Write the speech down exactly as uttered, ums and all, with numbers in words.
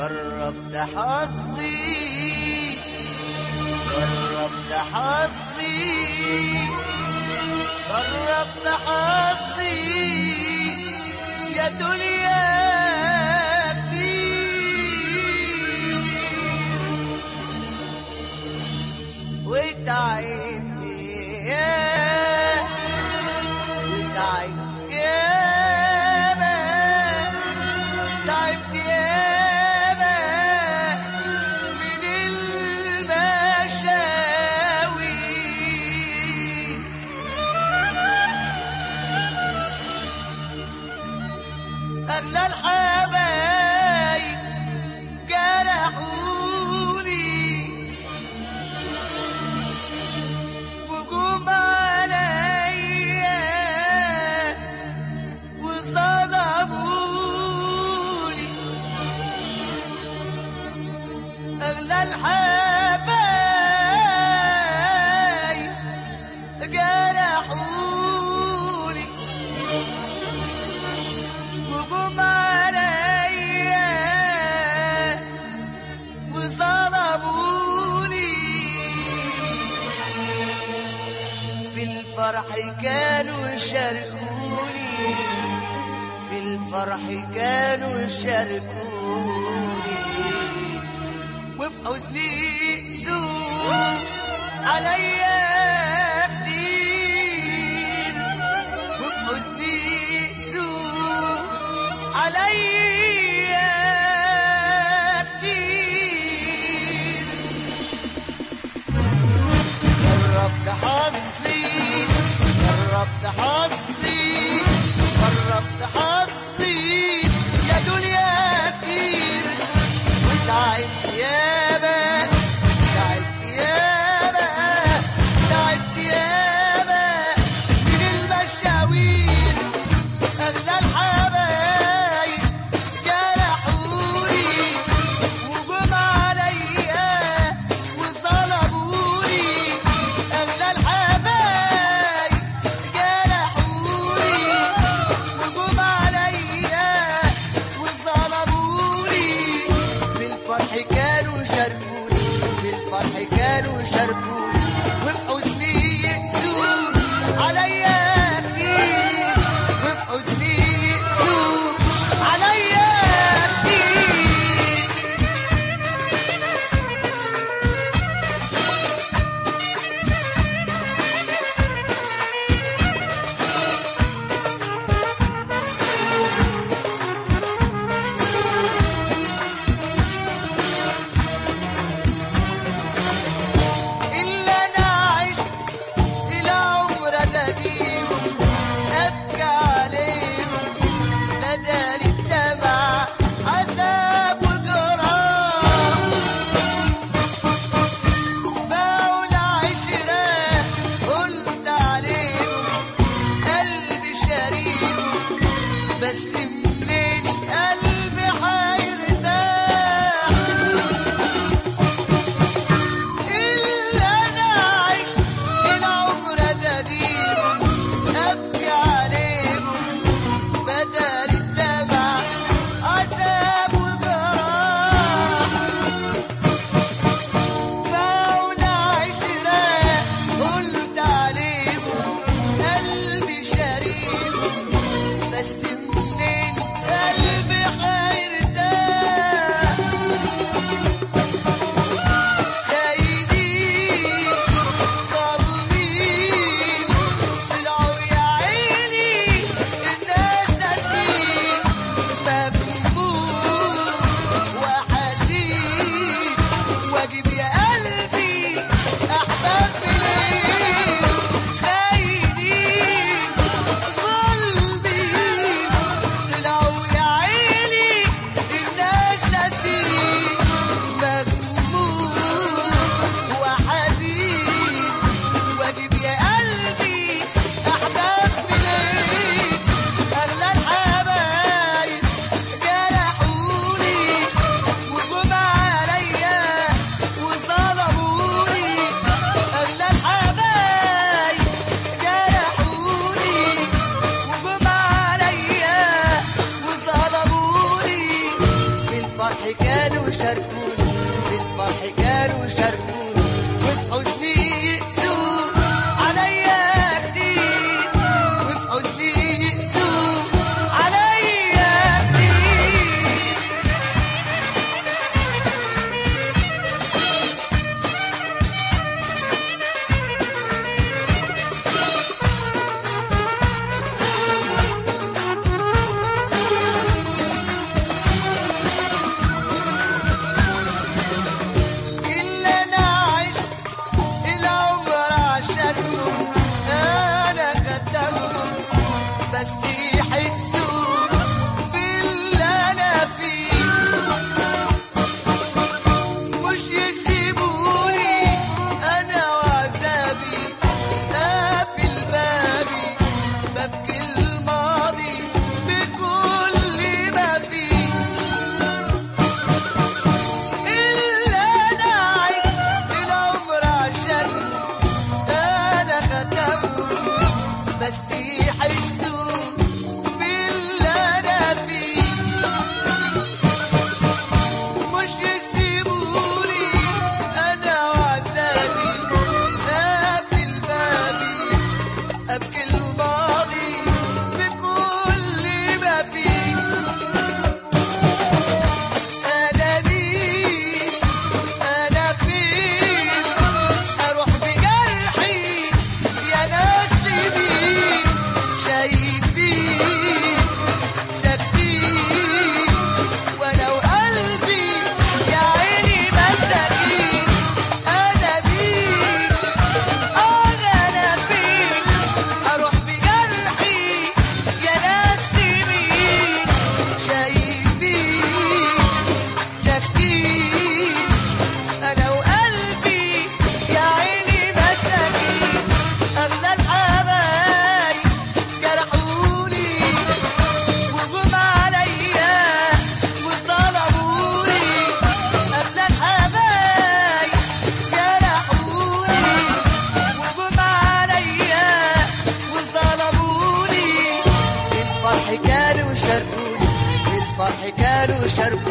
جربت حظي جربت حظي جربت حظي يا دنيا كتير وتعبني يا وتعبني ياما تعبت ياما من المشاوي أغلى الحبايب جرحوني وجم عليا وظلموني أغلى الحبايب جرحوني وجم عليا وظلموني في الفرح كانوا يشاركوني في الفرح كانوا يشاركوني وفي حزني سوء عليا كتير وفي حزني سوء عليا كتير جربت حظي جربت حظي جربت حظي يا دنيا كتير وتعبت ياما تعبت ياما تعبت ياما من المشاوير أغلى الحبايب جرحوني وجم عليا وظلموني أغلى الحبايب جرحوني وجم عليا وظلموني في الفرح كانوا يشاركوني في الفرح كانوا يشاركوني وفي حزني يقسون عليا كتير وفي حزني يقسون عليا كتير إلا كانوا شاركوني في الفرح كانوا شاركوني وفي حزني يقسوا عليا كتير وفي حزني يقسوا عليا كتير. كانوا شاركوني